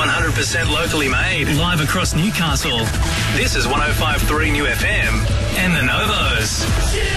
100% locally made, live across Newcastle. This is 105.3 New FM and the Novos.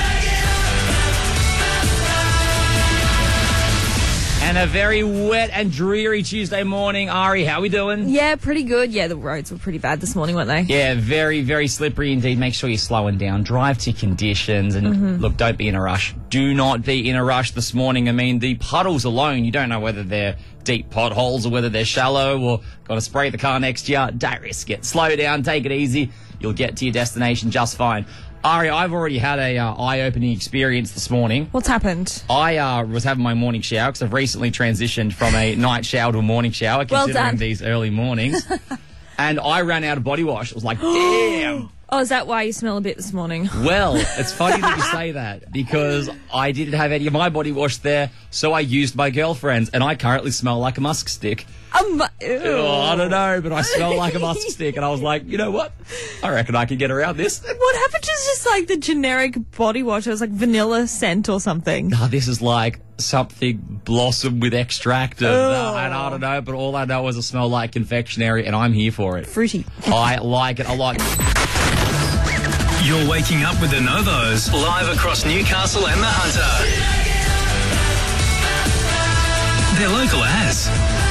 And a very wet and dreary Tuesday morning. Ari, how are we doing? Yeah, pretty good. Yeah, the roads were pretty bad this morning, weren't they? Yeah, very, very slippery indeed. Make sure you're slowing down. Drive to conditions. And look, don't be in a rush. Do not be in a rush this morning. I mean, the puddles alone, you don't know whether they're deep potholes or whether they're shallow or going to spray the car next year. Don't risk it. Slow down. Take it easy. You'll get to your destination just fine. Ari, I've already had a eye-opening experience this morning. What's happened? I was having my morning shower because I've recently transitioned from a night shower to a morning shower, considering these early mornings. And I ran out of body wash. I was like, damn. Oh, is that why you smell a bit this morning? Well, it's funny that you say that because I didn't have any of my body wash there, so I used my girlfriend's, and I currently smell like a musk stick. Ew. Oh, I don't know, but I smell like a musk stick, and I was like, you know what? I reckon I can get around this. What happened to just like the generic body wash? It was like vanilla scent or something. No, this is like something blossom with extract of, and I don't know, but all I know is it smell like confectionery, and I'm here for it. Fruity. I like it. I like it. You're waking up with the Novos, live across Newcastle and the Hunter. They're local as.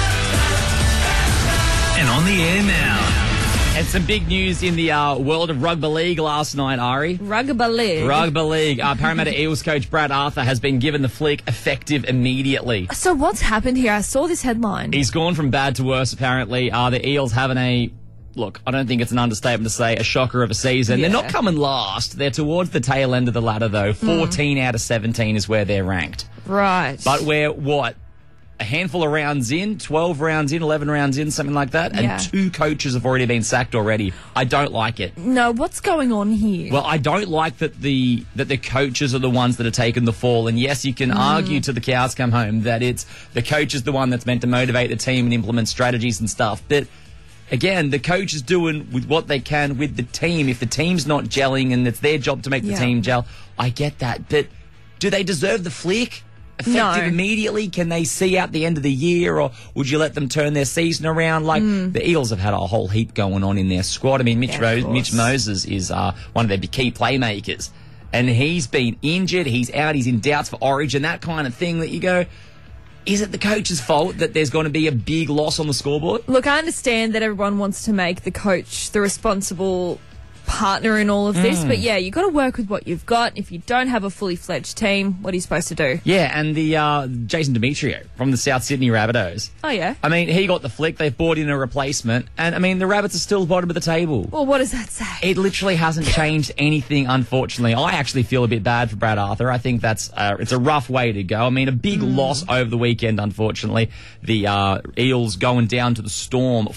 And on the air now. And some big news in the world of rugby league last night, Ari. Rugby league. Rugby league. Parramatta Eels coach Brad Arthur has been given the flick effective immediately. So what's happened here? I saw this headline. He's gone from bad to worse, apparently. The Eels having a... Look, I don't think it's an understatement to say a shocker of a season. Yeah. They're not coming last. They're towards the tail end of the ladder, though. 14 out of 17 is where they're ranked. Right. But we're, what, a handful of rounds in, 12 rounds in, 11 rounds in, something like that? Yeah. And 2 coaches have already been sacked already. I don't like it. No, what's going on here? Well, I don't like that the coaches are the ones that are taking the fall. And yes, you can argue to the cows come home that it's the coach is the one that's meant to motivate the team and implement strategies and stuff. But again, the coach is doing with what they can with the team. If the team's not gelling and it's their job to make the team gel, I get that. But do they deserve the flick? Effective immediately? Can they see out the end of the year, or would you let them turn their season around? Like, the Eels have had a whole heap going on in their squad. I mean, Mitch Moses is one of their key playmakers, and he's been injured. He's out. He's in doubts for Origin, that kind of thing that you go, is it the coach's fault that there's going to be a big loss on the scoreboard? Look, I understand that everyone wants to make the coach the responsible partner in all of this, but yeah, you've got to work with what you've got. If you don't have a fully fledged team, what are you supposed to do? Yeah, and the Jason Demetrio from the South Sydney Rabbitohs. Oh, yeah? I mean, he got the flick. They've bought in a replacement, and I mean, the Rabbits are still bottom of the table. Well, what does that say? It literally hasn't changed anything, unfortunately. I actually feel a bit bad for Brad Arthur. I think that's it's a rough way to go. I mean, a big loss over the weekend, unfortunately. The Eels going down to the Storm,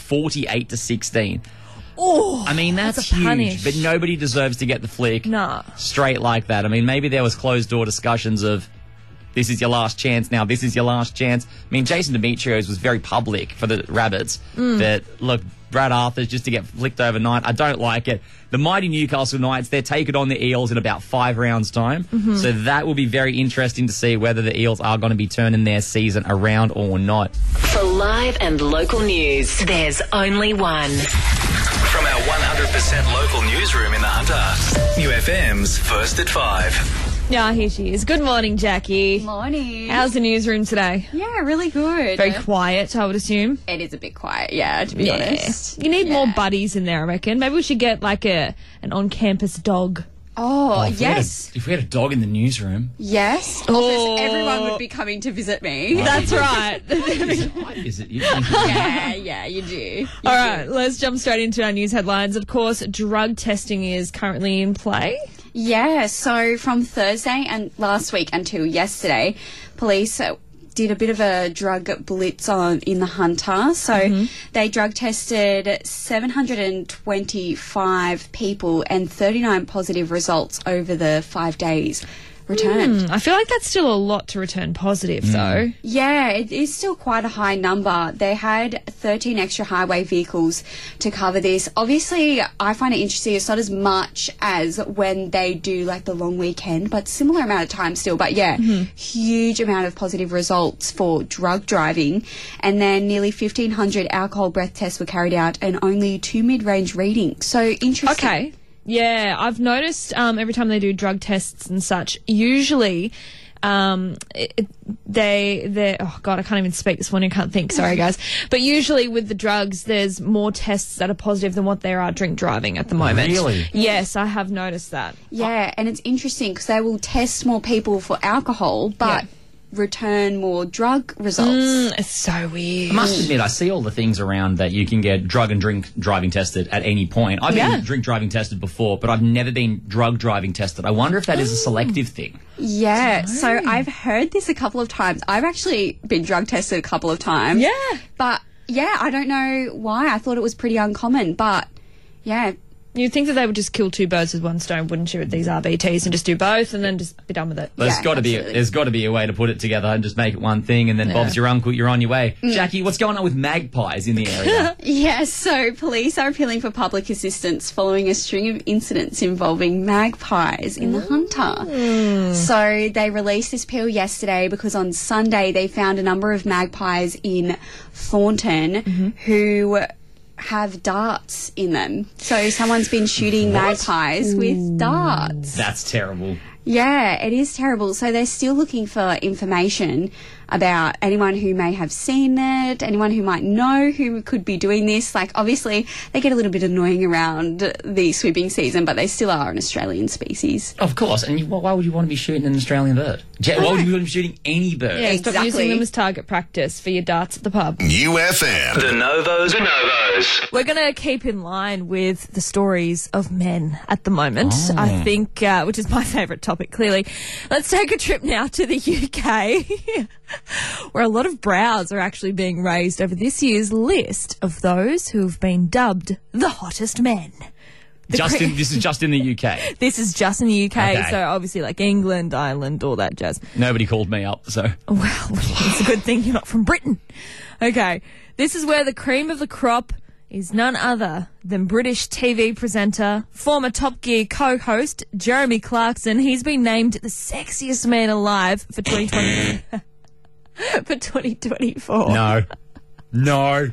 48-16. Oh, I mean, that's a huge, punish. but nobody deserves to get the flick straight like that. I mean, maybe there was closed-door discussions of, this is your last chance now, this is your last chance. I mean, Jason Demetrios was very public for the Rabbits that, look, Brad Arthur's just to get flicked overnight. I don't like it. The mighty Newcastle Knights, they're taking on the Eels in about 5 rounds' time. So that will be very interesting to see whether the Eels are going to be turning their season around or not. For live and local news, there's only one. From our 100% local newsroom in the Hunter, New FM's First at 5. Yeah, here she is. Good morning, Jackie. Morning. How's the newsroom today? Yeah, really good. Very quiet, I would assume. It is a bit quiet, yeah, to be honest. You need more buddies in there, I reckon. Maybe we should get like an on-campus dog. Oh, If yes. we had a dog in the newsroom. Yes. Oh. Everyone would be coming to visit me. That's right. I visit you. Yeah, you do. All right, let's jump straight into our news headlines. Of course, drug testing is currently in play. Yeah, so from Thursday and last week until yesterday, police did a bit of a drug blitz in the Hunter. So they drug tested 725 people and 39 positive results over the 5 days. returned. I feel like that's still a lot to return positive, though. Yeah, it is still quite a high number. They had 13 extra highway vehicles to cover this. Obviously, I find it interesting. It's not as much as when they do like the long weekend, but similar amount of time still. But yeah, huge amount of positive results for drug driving. And then nearly 1,500 alcohol breath tests were carried out and only 2 mid-range readings. So interesting. Okay. Yeah, I've noticed every time they do drug tests and such, usually they oh God, I can't even speak this morning, I can't think, sorry guys. But usually with the drugs, there's more tests that are positive than what there are drink driving at the moment. Really? Yes, I have noticed that. Yeah, and it's interesting because they will test more people for alcohol, but return more drug results. It's so weird. I must admit, I see all the things around that you can get drug and drink driving tested at any point. I've been drink driving tested before, but I've never been drug driving tested. I wonder if that is a selective thing. Yeah, so I've heard this a couple of times. I've actually been drug tested a couple of times. Yeah. But yeah, I don't know why. I thought it was pretty uncommon, but yeah. You'd think that they would just kill 2 birds with one stone, wouldn't you, with these RBTs, and just do both and then just be done with it. There's got to be a way to put it together and just make it one thing, and then Bob's your uncle, you're on your way. Jackie, what's going on with magpies in the area? Yes, so police are appealing for public assistance following a string of incidents involving magpies in the Hunter. So they released this appeal yesterday because on Sunday they found a number of magpies in Thornton who have darts in them. So someone's been shooting magpies with darts. That's terrible. Yeah, it is terrible. So they're still looking for information about anyone who may have seen it, anyone who might know who could be doing this. Like, obviously, they get a little bit annoying around the swooping season, but they still are an Australian species. Of course. And why would you want to be shooting an Australian bird? Why would you want to be shooting any bird? Yeah, stop using them as target practice for your darts at the pub. UFM. The Novos. We're going to keep in line with the stories of men at the moment, I think, which is my favourite topic, clearly. Let's take a trip now to the UK, where a lot of brows are actually being raised over this year's list of those who have been dubbed the hottest men. This is just in the UK. This is just in the UK, Okay. so obviously like England, Ireland, all that jazz. Nobody called me up, so. Well, it's a good thing you're not from Britain. Okay, this is where the cream of the crop is none other than British TV presenter, former Top Gear co-host, Jeremy Clarkson. He's been named the sexiest man alive for 2020 for 2024. No.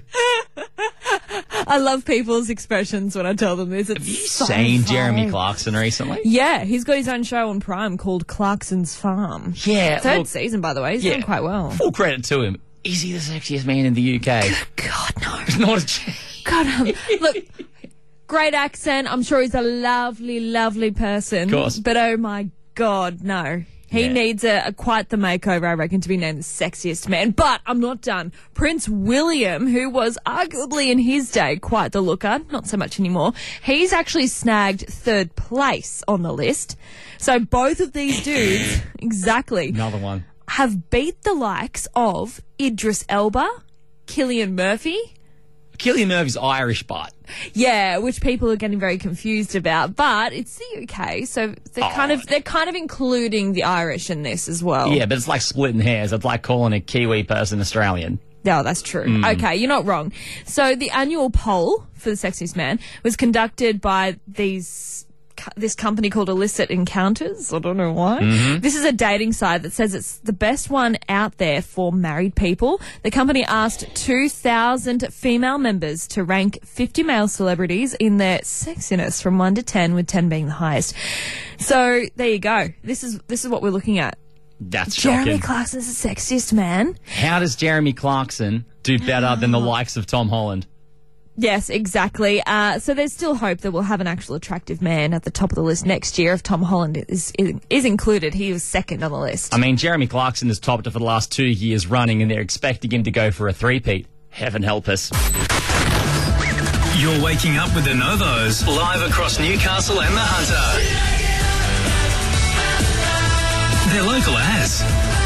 I love people's expressions when I tell them this. It's Have you so seen funny. Jeremy Clarkson recently? Yeah, he's got his own show on Prime called Clarkson's Farm. Yeah. Third season, by the way. He's doing quite well. Full credit to him. Is he the sexiest man in the UK? God, no. Not a chance. God, look, great accent. I'm sure he's a lovely, lovely person. Of course. But oh my God, no. He needs a quite the makeover, I reckon, to be named the sexiest man. But I'm not done. Prince William, who was arguably in his day quite the looker, not so much anymore, he's actually snagged 3rd place on the list. So both of these dudes, exactly, Another one. have beat the likes of Idris Elba, Cillian Murphy. Cillian Murphy's Irish, but. Yeah, which people are getting very confused about, but it's the UK, so they're kind of including the Irish in this as well. Yeah, but it's like splitting hairs. It's like calling a Kiwi person Australian. No, that's true. Okay, you're not wrong. So the annual poll for the sexiest man was conducted by this company called Illicit Encounters. I don't know why. This is a dating site that says it's the best one out there for married people. The company asked 2,000 female members to rank 50 male celebrities in their sexiness from 1 to 10, with 10 being the highest. So there you go. This is what we're looking at. That's Jeremy shocking. Clarkson's the sexiest man. How does Jeremy Clarkson do better than the likes of Tom Holland? Yes, exactly. So there's still hope that we'll have an actual attractive man at the top of the list next year if Tom Holland is included. He was 2nd on the list. I mean, Jeremy Clarkson has topped it for the last 2 years running, and they're expecting him to go for a 3-peat. Heaven help us. You're waking up with the Novos, live across Newcastle and the Hunter. They're local as.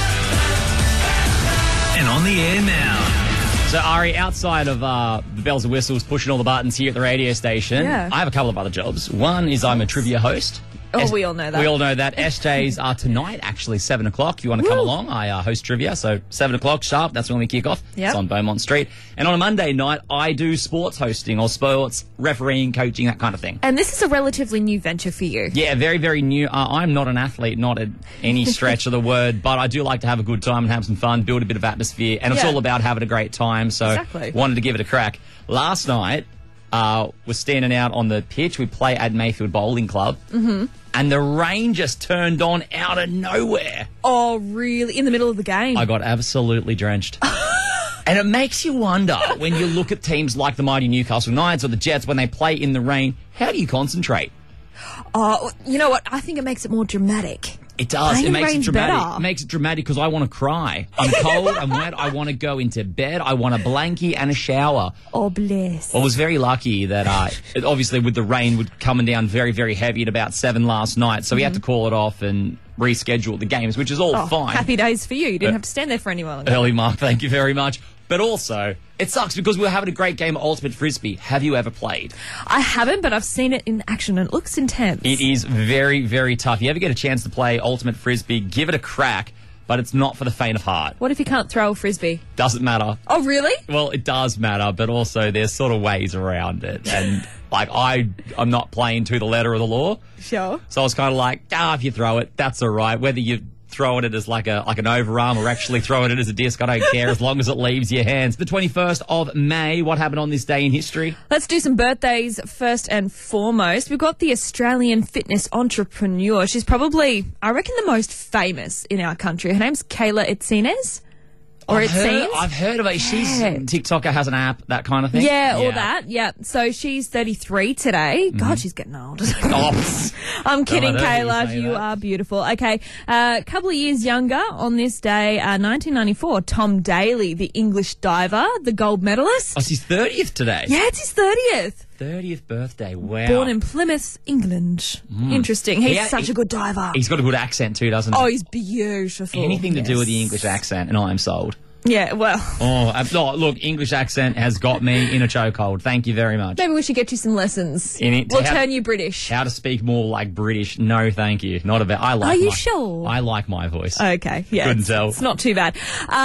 And on the air now. So, Ari, outside of the bells and whistles, pushing all the buttons here at the radio station, Yeah. I have a couple of other jobs. One is I'm a trivia host. Oh, we all know that. We all know that. SJs are tonight, actually, 7 o'clock. If you want to come Woo. along, I host trivia, so 7 o'clock sharp, that's when we kick off. Yep. It's on Beaumont Street. And on a Monday night, I do sports hosting or sports refereeing, coaching, that kind of thing. And this is a relatively new venture for you. Yeah, very, very new. I'm not an athlete, not at any stretch of the word, but I do like to have a good time and have some fun, build a bit of atmosphere, and it's Yeah. all about having a great time, so Exactly. wanted to give it a crack. Last night, was standing out on the pitch. We play at Mayfield Bowling Club, and the rain just turned on out of nowhere. Oh, really? In the middle of the game? I got absolutely drenched. And it makes you wonder when you look at teams like the mighty Newcastle Knights or the Jets when they play in the rain, how do you concentrate? Oh, you know what? I think it makes it more dramatic. It does. Playing It in makes it rain's dramatic. better. It makes it dramatic because I want to cry. I'm cold, I'm wet, I want to go into bed, I want a blankie and a shower. Oh, bless. I was very lucky that obviously with the rain coming down very, very heavy at about 7 last night, so we had to call it off and reschedule the games, which is all Oh, fine. happy days for you. You didn't have to stand there for any longer. Early mark, thank you very much. But also, it sucks because we were having a great game of Ultimate Frisbee. Have you ever played? I haven't, but I've seen it in action and it looks intense. It is very, very tough. If you ever get a chance to play Ultimate Frisbee, give it a crack, but it's not for the faint of heart. What if you can't throw a frisbee? Doesn't matter. Oh, really? Well, it does matter, but also there's sort of ways around it. And, like, I'm not playing to the letter of the law. Sure. So I was kind of like, if you throw it, that's all right. Whether you throwing it as like an overarm or actually throwing it as a disc, I don't care as long as it leaves your hands. The 21st of May, what happened on this day in history? Let's do some birthdays first and foremost. We've got the Australian fitness entrepreneur. She's probably, I reckon, the most famous in our country. Her name's Kayla Itzinez. Or it seems. I've heard of it. She's TikToker, has an app, that kind of thing. Yeah, all that. Yeah. So she's 33 today. God, she's getting old. Oh, I'm kidding, I heard you Kayla. say You that. are beautiful. Okay. A couple of years younger on this day, 1994, Tom Daley, the English diver, the gold medalist. it's his 30th today. Yeah, it's his 30th. 30th birthday. Wow. Born in Plymouth, England. Interesting. He's Yeah, such a good diver. He's got a good accent too, doesn't he? Oh, he's beautiful. Anything to do with the Yes. English accent, and I'm sold. Yeah, well, Oh, look, English accent has got me in a chokehold. Thank you very much. maybe we should get you some lessons. In it- We'll how- turn you British. How to speak more like British? No, thank you. Not about. I like. Are you my- sure? I like my voice. Okay, yeah. Couldn't tell. It's not too bad.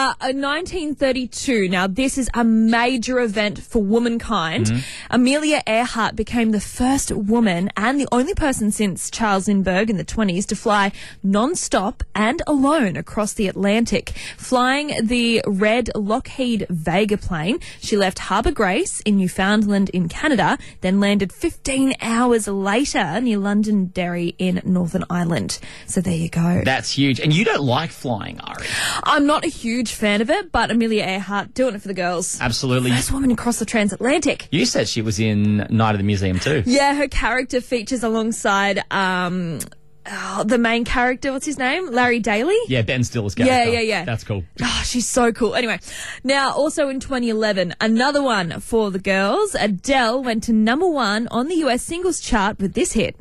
1932. Now, this is a major event for womankind. Mm-hmm. Amelia Earhart became the first woman and the only person since Charles Lindbergh in the 20s to fly non-stop and alone across the Atlantic. Flying the red Lockheed Vega plane, she left Harbour Grace in Newfoundland in Canada, then landed 15 hours later near Londonderry in Northern Ireland. So there you go. That's huge. And you don't like flying, Ari? I'm not a huge fan of it, but Amelia Earhart doing it for the girls. Absolutely. First woman across the transatlantic. You said she was in Night of the Museum too. Yeah, her character features alongside the main character. What's his name? Larry Daly. Yeah, Ben Stiller's character. Yeah. That's cool. Oh, she's so cool. Anyway, now also in 2011, another one for the girls. Adele went to #1 on the US singles chart with this hit.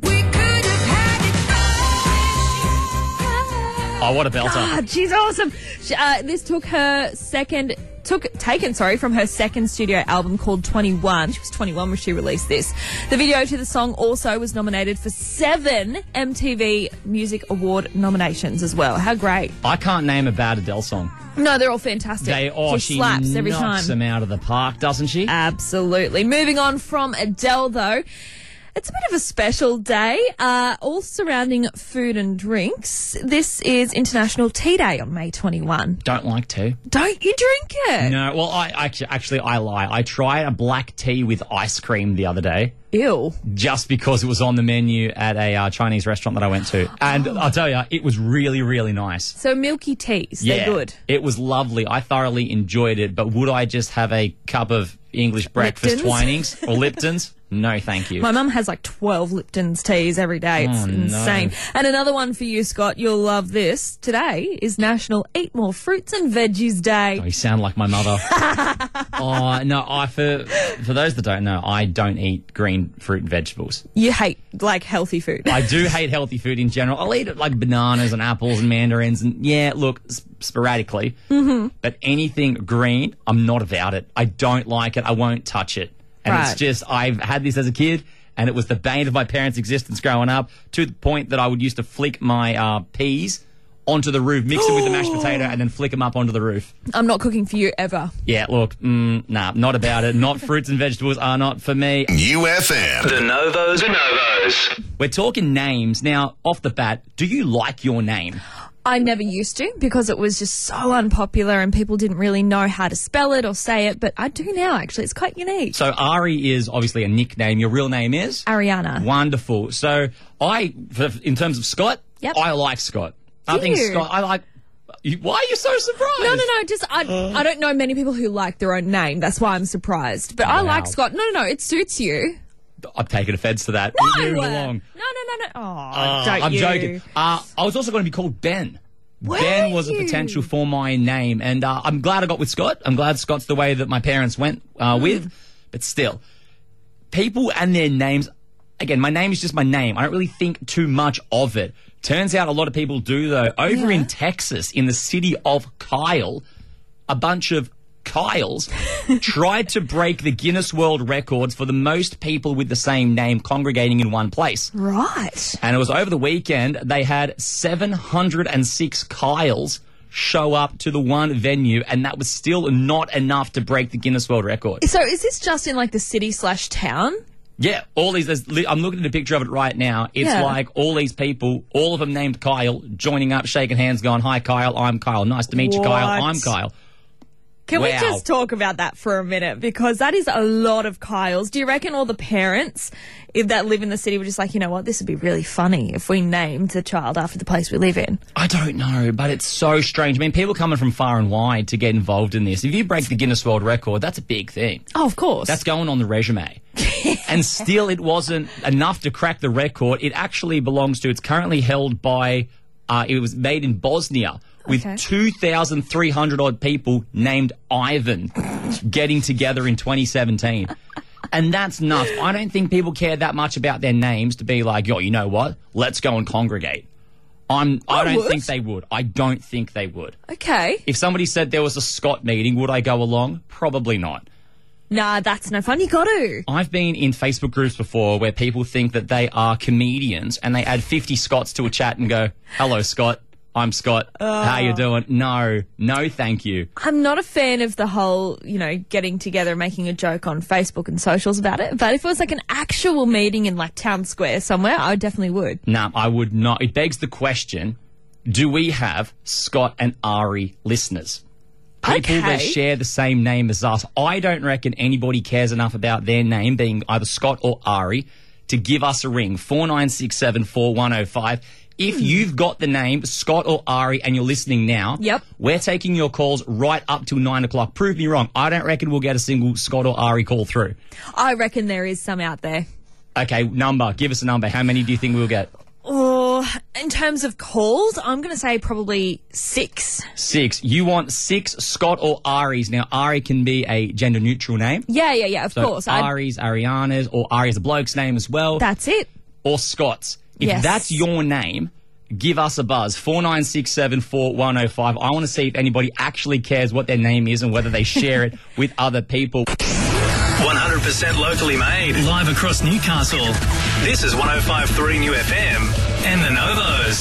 Oh, what a belter. God, she's awesome. This took her taken from her second studio album called 21. She was 21 when she released this. The video to the song also was nominated for 7 MTV Music Award nominations as well. How great. I can't name a bad Adele song. No, they're all fantastic. She slaps every knocks time. them out of the park, doesn't she? Absolutely. Moving on from Adele, though. It's a bit of a special day, all surrounding food and drinks. This is International Tea Day on May 21. Don't like to. Don't you drink it? No, well, I lie. I tried a black tea with ice cream the other day. Ew. Just because it was on the menu at a Chinese restaurant that I went to. And I'll tell you, it was really, really nice. So milky teas, they're good. It was lovely. I thoroughly enjoyed it, but would I just have a cup of English breakfast Liptons? Twinings or Liptons? No, thank you. My mum has like 12 Lipton's teas every day. It's Oh, no. insane. And another one for you, Scott. You'll love this. Today is National Eat More Fruits and Veggies Day. Oh, you sound like my mother. Oh, no, for those that don't know, I don't eat green fruit and vegetables. You hate, like, healthy food. I do hate healthy food in general. I'll eat like bananas and apples and mandarins and, yeah, look, sporadically. Mm-hmm. But anything green, I'm not about it. I don't like it. I won't touch it. And Right. it's just, I've had this as a kid, and it was the bane of my parents' existence growing up, to the point that I would used to flick my peas onto the roof, mix it with the mashed potato, and then flick them up onto the roof. I'm not cooking for you ever. Yeah, look, nah, not about it. Not fruits and vegetables are not for me. UFM. The Novos. We're talking names. Now, off the bat, do you like your name? I never used to because it was just so unpopular and people didn't really know how to spell it or say it, but I do now, actually. It's quite unique. So Ari is obviously a nickname. Your real name is? Ariana. Wonderful. So in terms of Scott, Yep. I like Scott. I think you? Scott, why are you so surprised? No, just I don't know many people who like their own name. That's why I'm surprised. But I Wow. like Scott. No, it suits you. I'm taking offence to that. No. Move along. No. Oh, don't I'm you. joking. I was also going to be called Ben. Were Ben was a you? potential for my name, and I'm glad I got with Scott. I'm glad Scott's the way that my parents went with. But still, people and their names, again, my name is just my name. I don't really think too much of it. Turns out a lot of people do, though. Over in Texas, in the city of Kyle, a bunch of Kyles tried to break the Guinness World Records for the most people with the same name congregating in one place. Right. And it was over the weekend. They had 706 Kyles show up to the one venue, and that was still not enough to break the Guinness World Record. So is this just in like the city/town? Yeah, all these. I'm looking at a picture of it right now. It's like all these people, all of them named Kyle, joining up, shaking hands, going, "Hi, Kyle. I'm Kyle. Nice to meet you, Kyle. What? I'm Kyle." Can we Wow. just talk about that for a minute? Because that is a lot of Kyles. Do you reckon all the parents that live in the city were just like, you know what, this would be really funny if we named the child after the place we live in? I don't know, but it's so strange. I mean, people coming from far and wide to get involved in this. If you break the Guinness World Record, that's a big thing. Oh, of course. That's going on the resume. And still, it wasn't enough to crack the record. It actually belongs to, it's currently held by, it was made in Bosnia with 2,300 odd people named Ivan getting together in 2017. And that's nuts. I don't think people care that much about their names to be like, yo, you know what? Let's go and congregate. I don't think they would. I don't think they would. Okay. If somebody said there was a Scott meeting, would I go along? Probably not. Nah, that's no fun. You got to. I've been in Facebook groups before where people think that they are comedians and they add 50 Scotts to a chat and go, hello, Scott. I'm Scott. How you doing? No, thank you. I'm not a fan of the whole, getting together and making a joke on Facebook and socials about it. But if it was like an actual meeting in like town square somewhere, I definitely would. No, I would not. It begs the question, do we have Scott and Ari listeners? People that share the same name as us. I don't reckon anybody cares enough about their name being either Scott or Ari to give us a ring. 49674105. If you've got the name Scott or Ari and you're listening now, we're taking your calls right up till 9 o'clock. Prove me wrong. I don't reckon we'll get a single Scott or Ari call through. I reckon there is some out there. Okay, number. Give us a number. How many do you think we'll get? Oh, in terms of calls, I'm going to say probably 6. 6. You want 6 Scott or Aris. Now, Ari can be a gender-neutral name. Yeah, of course. Aris, Ariana's, or Ari's a bloke's name as well. That's it. Or Scott's. If that's your name, give us a buzz. 49674105. I want to see if anybody actually cares what their name is and whether they share it with other people. 100% locally made, live across Newcastle. This is 105.3 New FM and the Novos.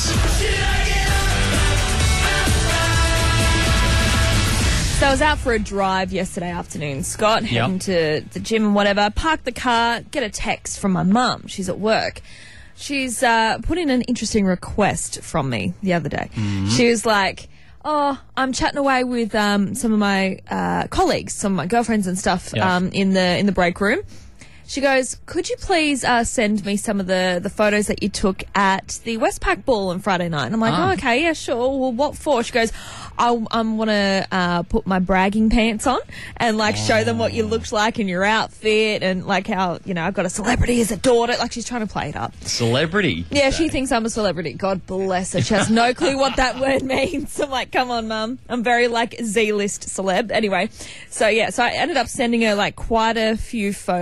So I was out for a drive yesterday afternoon, Scott, heading to the gym and whatever, park the car, get a text from my mum. She's at work. She's put in an interesting request from me the other day. She was like, oh, I'm chatting away with some of my colleagues, some of my girlfriends and stuff in the break room. She goes, could you please send me some of the photos that you took at the Westpac ball on Friday night? And I'm like, oh, okay, yeah, sure. Well, what for? She goes, I want to put my bragging pants on and, like, show them what you looked like in your outfit and, like, how, I've got a celebrity as a daughter. Like, she's trying to play it up. Celebrity? Yeah, she thinks I'm a celebrity. God bless her. She has no clue what that word means. I'm like, come on, Mum. I'm very, like, Z-list celeb. Anyway, so I ended up sending her, like, quite a few photos. I'm like, I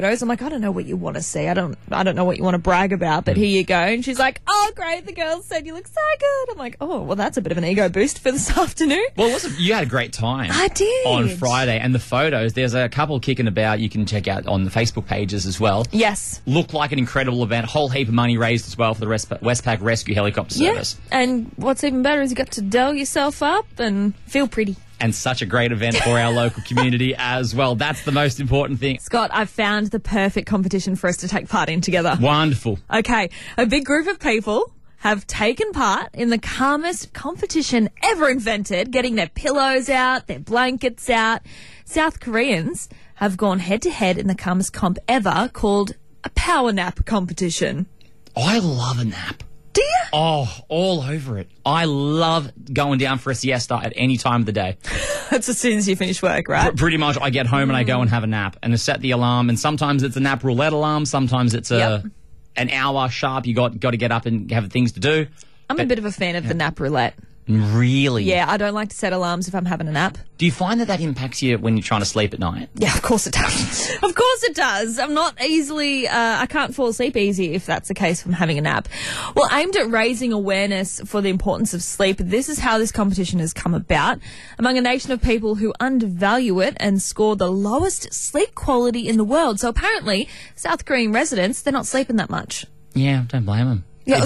don't know what you want to see. I don't know what you want to brag about, but here you go. And she's like, oh, great. The girls said you look so good. I'm like, oh, well, that's a bit of an ego boost for this afternoon. Well, you had a great time. I did. On Friday. And the photos, there's a couple kicking about you can check out on the Facebook pages as well. Yes. Looked like an incredible event. Whole heap of money raised as well for the Westpac Rescue Helicopter Service. And what's even better is you got to doll yourself up and feel pretty. And such a great event for our local community as well. That's the most important thing. Scott, I've found the perfect competition for us to take part in together. Wonderful. Okay, a big group of people have taken part in the calmest competition ever invented, getting their pillows out, their blankets out. South Koreans have gone head-to-head in the calmest comp ever, called a power nap competition. I love a nap. Do you? Oh, all over it. I love going down for a siesta at any time of the day. That's as soon as you finish work, right? Pretty much, I get home and I go and have a nap and I set the alarm. And sometimes it's a nap roulette alarm. Sometimes it's an hour sharp. You got to get up and have things to do. I'm a bit of a fan of the nap roulette. Really? Yeah, I don't like to set alarms if I'm having a nap. Do you find that impacts you when you're trying to sleep at night? Yeah, of course it does. Of course it does. I'm not easily, I can't fall asleep easy if that's the case from having a nap. Well, aimed at raising awareness for the importance of sleep, this is how this competition has come about. Among a nation of people who undervalue it and score the lowest sleep quality in the world. So apparently, South Korean residents, they're not sleeping that much. Yeah, don't blame them. Yeah.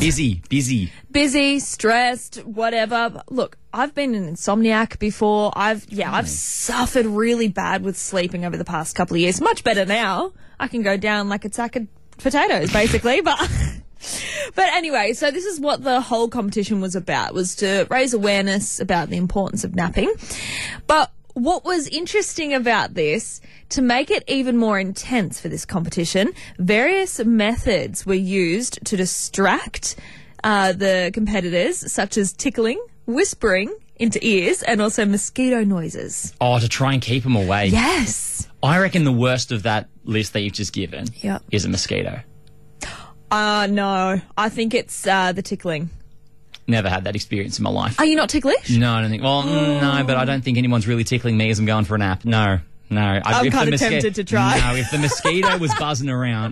Busy, stressed, whatever. But look, I've been an insomniac before. I've suffered really bad with sleeping over the past couple of years. Much better now. I can go down like a sack of potatoes, basically. But anyway, so this is what the whole competition was about, was to raise awareness about the importance of napping. But what was interesting about this, to make it even more intense for this competition, various methods were used to distract the competitors, such as tickling, whispering into ears, and also mosquito noises. Oh, to try and keep them away. Yes. I reckon the worst of that list that you've just given Yep. is a mosquito. No. I think it's the tickling. Never had that experience in my life. Are you not ticklish? No, I don't think. Well, no, but I don't think anyone's really tickling me as I'm going for a nap. No. I'm kind of tempted to try. No, if the mosquito was buzzing around,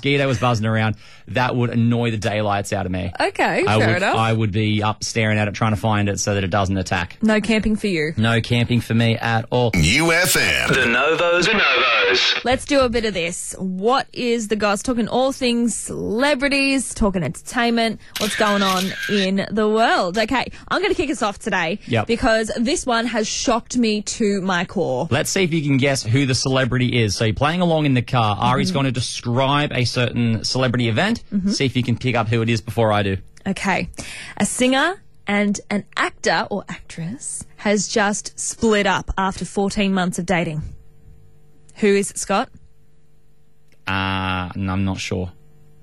that would annoy the daylights out of me. Okay, fair enough. I would be up staring at it, trying to find it so that it doesn't attack. No camping for you. No camping for me at all. UFM. The Novos. Let's do a bit of this. What is the goss? Talking all things celebrities, talking entertainment, what's going on in the world. Okay, I'm going to kick us off today because this one has shocked me to my core. Let's see if you can guess who the celebrity is. So you're playing along in the car. Ari's going to describe a certain celebrity event. See if you can pick up who it is before I do. Okay. A singer and an actor or actress has just split up after 14 months of dating. Who is it, Scott? No, I'm not sure.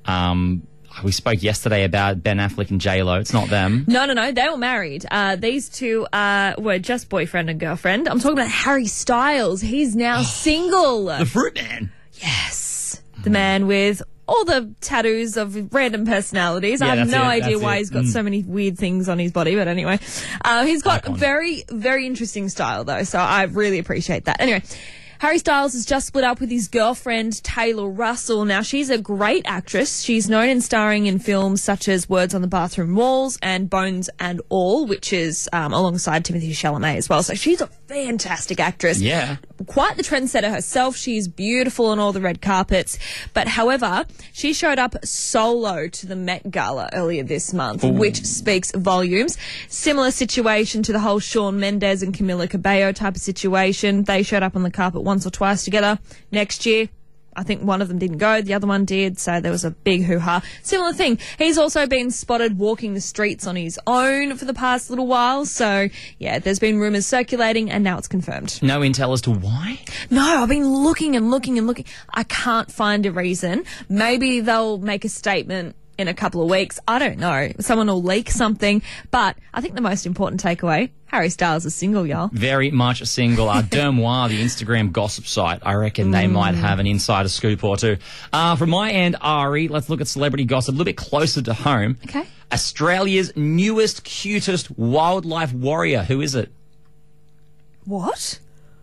We spoke yesterday about Ben Affleck and J-Lo. It's not them. No. They were married. These two were just boyfriend and girlfriend. I'm talking about Harry Styles. He's now single. The Fruit Man. Yes. The man with all the tattoos of random personalities. Yeah, I have no idea that's why it. he's got so many weird things on his body, but anyway. He's got very, very interesting style, though, so I really appreciate that. Anyway, Harry Styles has just split up with his girlfriend, Taylor Russell. Now, she's a great actress. She's known in starring in films such as Words on the Bathroom Walls and Bones and All, which is alongside Timothée Chalamet as well. So she's a fantastic actress. Yeah. Quite the trendsetter herself. She's beautiful on all the red carpets. But however, she showed up solo to the Met Gala earlier this month, which speaks volumes. Similar situation to the whole Shawn Mendes and Camila Cabello type of situation. They showed up on the carpet once or twice together. Next year, I think one of them didn't go, the other one did, so there was a big hoo-ha. Similar thing, he's also been spotted walking the streets on his own for the past little while, so yeah, there's been rumours circulating and now it's confirmed. No intel as to why? No, I've been looking and looking and looking. I can't find a reason. Maybe they'll make a statement in a couple of weeks. I don't know. Someone will leak something, but I think the most important takeaway, Harry Styles is single, y'all. Very much single. Dermoir, the Instagram gossip site, I reckon they might have an insider scoop or two. From my end, Ari, let's look at celebrity gossip a little bit closer to home. Okay. Australia's newest, cutest wildlife warrior. Who is it? What?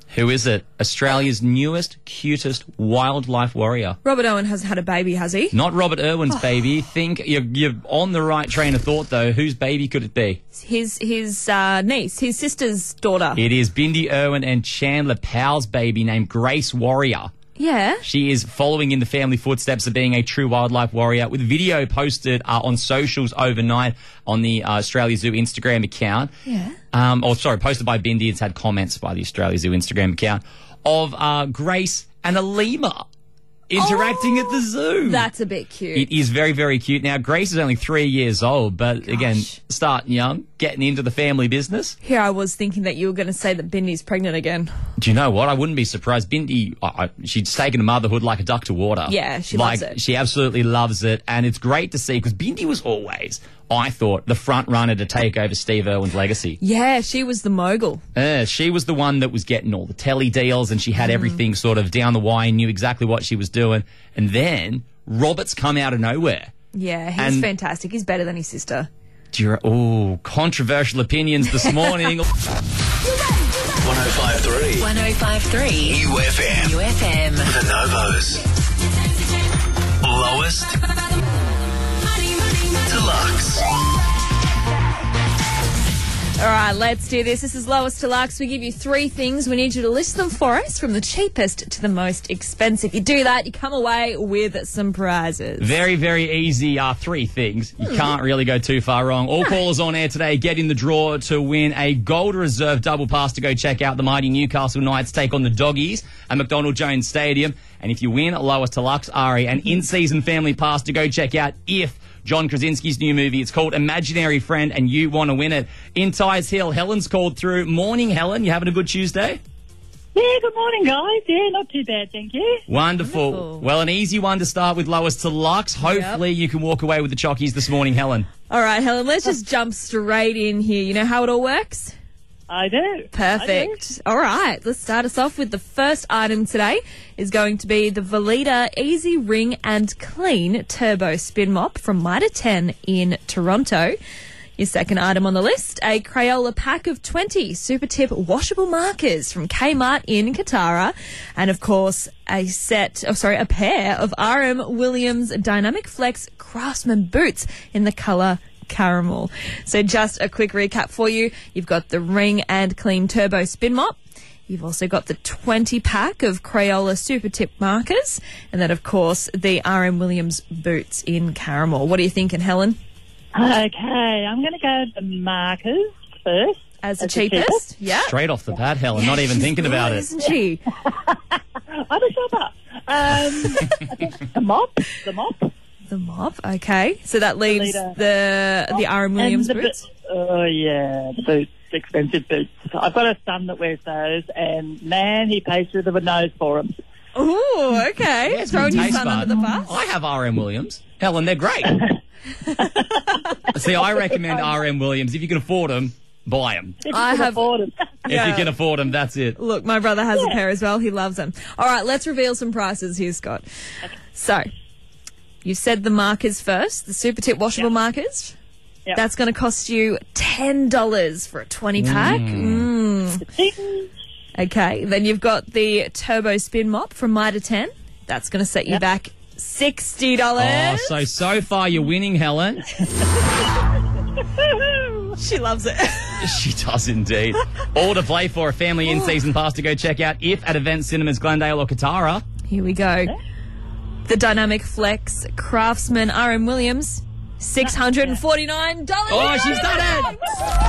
Who is it? Australia's newest, cutest wildlife warrior. Robert Owen has had a baby, has he? Not Robert Irwin's baby. Think you're on the right train of thought, though. Whose baby could it be? His niece, his sister's daughter. It is Bindi Irwin and Chandler Powell's baby named Grace Warrior. Yeah. She is following in the family footsteps of being a true wildlife warrior, with video posted on socials overnight on the Australia Zoo Instagram account. Yeah. Posted by Bindi. It's had comments by the Australia Zoo Instagram account of Grace and a lemur interacting at the zoo. That's a bit cute. It is very, very cute. Now, Grace is only 3 years old, but again, starting young, getting into the family business. Here I was thinking that you were going to say that Bindi's pregnant again. Do you know what? I wouldn't be surprised. Bindi, she's taken to motherhood like a duck to water. Yeah, she loves it. She absolutely loves it, and it's great to see, because Bindi was always, I thought, the front runner to take over Steve Irwin's legacy. Yeah, she was the mogul. She was the one that was getting all the telly deals, and she had everything sort of down the wire, knew exactly what she was doing. And then Robert's come out of nowhere. Yeah, he's fantastic. He's better than his sister. Controversial opinions this morning. 105.3 105.3 UFM. UFM. The Novos. Lowest Deluxe. All right, let's do this. This is Lowest Deluxe. We give you 3 things. We need you to list them for us from the cheapest to the most expensive. You do that, you come away with some prizes. Very, very easy. 3 things. You can't really go too far wrong. All callers on air today get in the draw to win a Gold Reserve double pass to go check out the mighty Newcastle Knights take on the Doggies at McDonald Jones Stadium. And if you win Lowest Deluxe, Ari, an in-season family pass to go check out John Krasinski's new movie. It's called Imaginary Friend, and you want to win it. In Tyers Hill, Helen's called through. Morning, Helen. You having a good Tuesday? Yeah, good morning, guys. Yeah, not too bad, thank you. Wonderful. Well, an easy one to start with, Lowest Deluxe. Hopefully you can walk away with the chockies this morning, Helen. All right, Helen, let's just jump straight in here. You know how it all works? I do. Perfect. All right, let's start us off with the first item today is going to be the Veleda Easy Ring and Clean Turbo Spin Mop from Mitre 10 in Toronto. Your second item on the list, a Crayola pack of 20 Super Tip washable markers from Kmart in Katara. And of course, a pair of RM Williams Dynamic Flex Craftsman boots in the colour caramel. So just a quick recap for you. You've got the Ring and Clean Turbo Spin Mop. You've also got the 20 pack of Crayola Super Tip markers. And then, of course, the RM Williams boots in caramel. What are you thinking, Helen? Okay, I'm going to go the markers first. As the cheapest? Yeah. Straight off the bat, Helen. Not even thinking about it. Isn't she? I'm a shopper. I think the mop. The mop, okay. So that leaves the RM Williams boots? Oh, yeah, the boots, expensive boots. I've got a son that wears those, and, man, he pays through the nose for them. Ooh, okay. Yes, Throwing your taste son bud. under the bus? I have RM Williams. Helen, they're great. See, I recommend RM Williams. If you can afford them, buy them. If you can afford them. If you can afford them, that's it. Look, my brother has a pair as well. He loves them. All right, let's reveal some prices here, Scott. So, you said the markers first, the Super Tip washable markers. Yep. That's going to cost you $10 for a 20-pack. Okay, then you've got the Turbo Spin Mop from Mitre 10. That's going to set you back $60. Oh, so far you're winning, Helen. She loves it. She does indeed. All to play for, a family in-season pass to go check out at Event Cinemas Glendale or Katara. Here we go. The Dynamic Flex Craftsman RM Williams, $649. Oh, she's done it!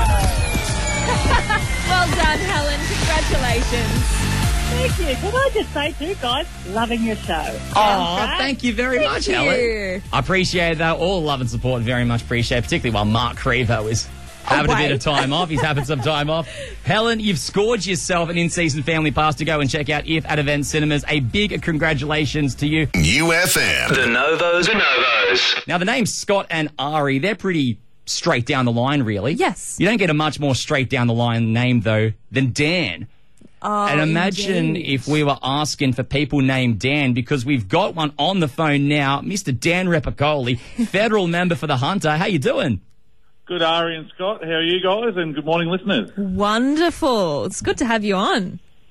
Well done, Helen. Congratulations. Thank you. Can I just say too, guys, loving your show. Oh, thank you very much, Helen. I appreciate that. All love and support, very much appreciate, particularly while Mark Crevo is having a bit of time off. He's having some time off. Helen, you've scored yourself an in-season family pass to go and check out at Event Cinemas. A big congratulations to you. UFM. The Novos. Now, the names Scott and Ari, they're pretty straight down the line, really. Yes. You don't get a much more straight down the line name, though, than Dan. Oh, and imagine if we were asking for people named Dan, because we've got one on the phone now, Mr. Dan Repicoli, federal member for the Hunter. How you doing? Good, Ari and Scott. How are you guys? And good morning, listeners. Wonderful. It's good to have you on.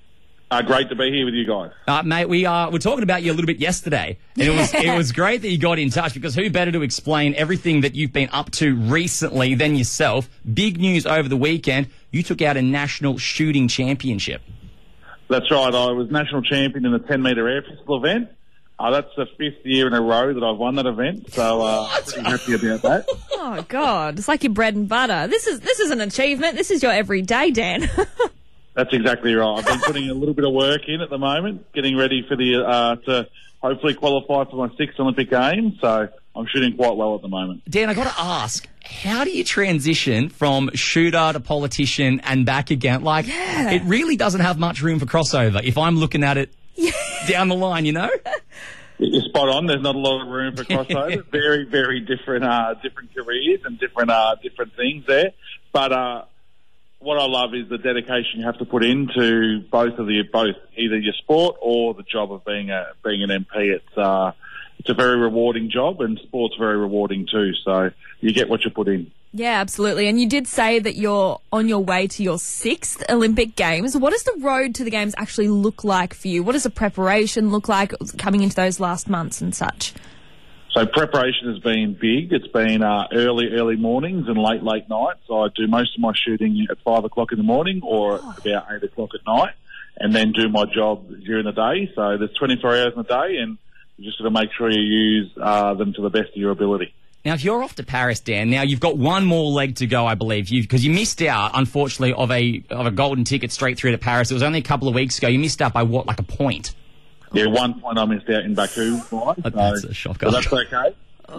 Great to be here with you guys. Mate, we're talking about you a little bit yesterday, and it was great that you got in touch, because who better to explain everything that you've been up to recently than yourself? Big news over the weekend. You took out a national shooting championship. That's right. I was national champion in the 10-metre air pistol event. That's the 5th year in a row that I've won that event, so I'm pretty happy about that. Oh, God. It's like your bread and butter. This is an achievement. This is your everyday, Dan. That's exactly right. I've been putting a little bit of work in at the moment, getting ready for to hopefully qualify for my 6th Olympic Games, so I'm shooting quite well at the moment. Dan, I got to ask, how do you transition from shooter to politician and back again? Like, It really doesn't have much room for crossover if I'm looking at it down the line, you know? You're spot on. There's not a lot of room for crossover. Very, very different careers and different things there. But what I love is the dedication you have to put into both either your sport or the job of being an MP. It's a very rewarding job, and sport's very rewarding too. So you get what you put in. Yeah, absolutely. And you did say that you're on your way to your 6th Olympic Games. What does the road to the Games actually look like for you? What does the preparation look like coming into those last months and such? So preparation has been big. It's been early mornings and late nights. I do most of my shooting at 5 o'clock in the morning or about 8 o'clock at night, and then do my job during the day. So there's 24 hours in a day, and you just got to make sure you use them to the best of your ability. Now, if you're off to Paris, Dan, now you've got one more leg to go, I believe, because you missed out, unfortunately, of a golden ticket straight through to Paris. It was only a couple of weeks ago. You missed out by what, like a point? Yeah, 1 point I missed out in Baku. Right? That's a shocker. So that's okay.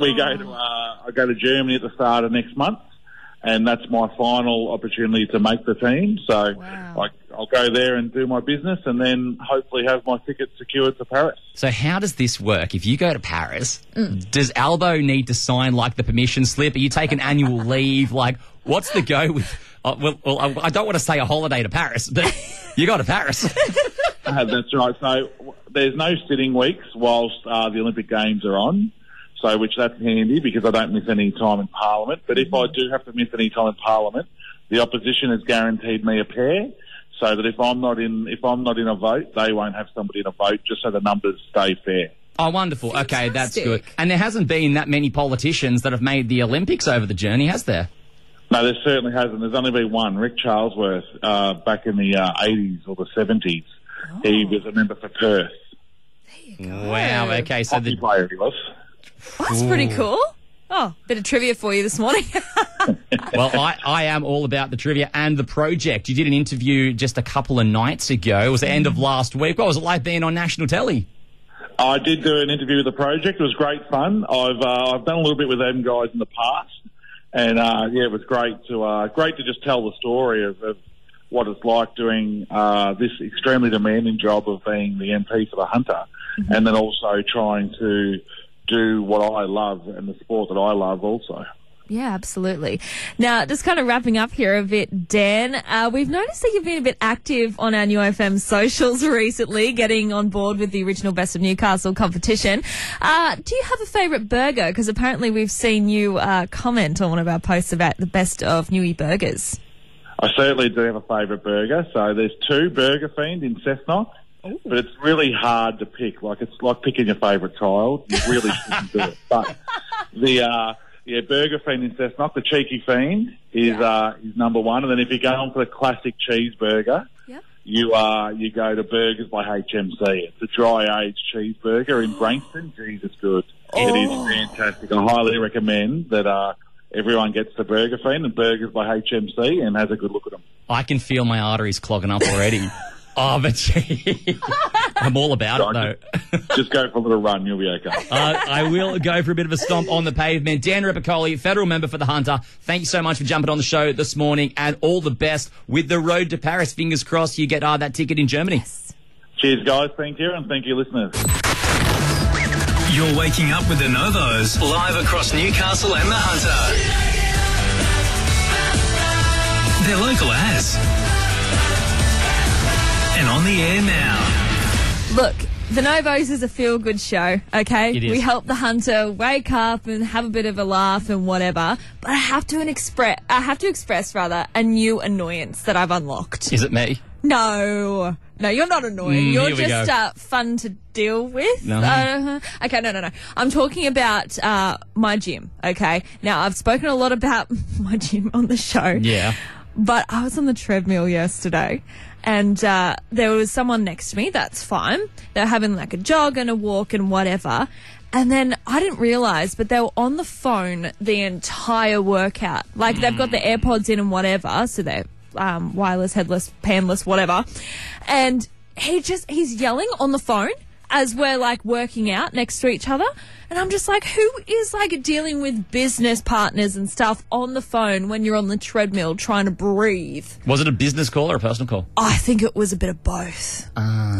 I go to Germany at the start of next month, and that's my final opportunity to make the team. So I'll go there and do my business, and then hopefully have my ticket secured to Paris. So how does this work? If you go to Paris, does Albo need to sign like the permission slip? Are you taking annual leave? Like, what's the go with? Well, I don't want to say a holiday to Paris, but you go to Paris. That's right. So there's no sitting weeks whilst the Olympic Games are on. So, which that's handy because I don't miss any time in Parliament. But if I do have to miss any time in Parliament, the opposition has guaranteed me a pair, so that if I'm not in a vote, they won't have somebody in a vote, just so the numbers stay fair. Oh, wonderful. Fantastic. Okay, that's good. And there hasn't been that many politicians that have made the Olympics over the journey, has there? No, there certainly hasn't. There's only been one, Rick Charlesworth, back in the 80s or the 70s. Oh. He was a member for Perth. There you go. Wow, okay. So the player he was. That's pretty cool. Oh, bit of trivia for you this morning. Well, I am all about the trivia and the project. You did an interview just a couple of nights ago. It was the end of last week. What was it like being on national telly? I did do an interview with the project. It was great fun. I've done a little bit with them guys in the past, and it was great to just tell the story of what it's like doing this extremely demanding job of being the MP for the Hunter, and then also trying to do what I love and the sport that I love also. Yeah, absolutely. Now, just kind of wrapping up here a bit, Dan, we've noticed that you've been a bit active on our New FM socials recently, getting on board with the original Best of Newcastle competition. Do you have a favourite burger? Because apparently we've seen you comment on one of our posts about the Best of Newy burgers. I certainly do have a favourite burger. So there's two, Burger Fiend in Cessnock. Ooh. But it's really hard to pick. Like, it's like picking your favourite child. You really shouldn't do it. But Burger Fiend in Cessnock, the Cheeky Fiend, is number one. And then if you're going for the classic cheeseburger, you go to Burgers by HMC. It's a dry-aged cheeseburger in Brankston. Jeez, it's good. It is fantastic. I highly recommend that everyone gets to Burger Fiend and Burgers by HMC and has a good look at them. I can feel my arteries clogging up already. Oh, but gee, I'm all about it, though. Just go for a little run. You'll be okay. I will go for a bit of a stomp on the pavement. Dan Repicoli, federal member for the Hunter, thank you so much for jumping on the show this morning, and all the best with the road to Paris. Fingers crossed you get that ticket in Germany. Yes. Cheers, guys. Thank you, and thank you, listeners. You're waking up with the Novos, live across Newcastle and the Hunter. They're local as. And on the air now. Look, the Novos is a feel-good show, okay? It is. We help the Hunter wake up and have a bit of a laugh and whatever. But I have to express a new annoyance that I've unlocked. Is it me? No. No, you're not annoying. You're here we just go. fun to deal with. No. Okay, no. I'm talking about my gym, okay? Now, I've spoken a lot about my gym on the show. Yeah. But I was on the treadmill yesterday and there was someone next to me. That's fine. They were having like a jog and a walk and whatever. And then I didn't realise, but they were on the phone the entire workout. Like they've got the AirPods in and whatever, so they're wireless, headless, panless, whatever. And he's yelling on the phone as we're like working out next to each other. And I'm just like, who is like dealing with business partners and stuff on the phone when you're on the treadmill trying to breathe? Was it a business call or a personal call? I think it was a bit of both.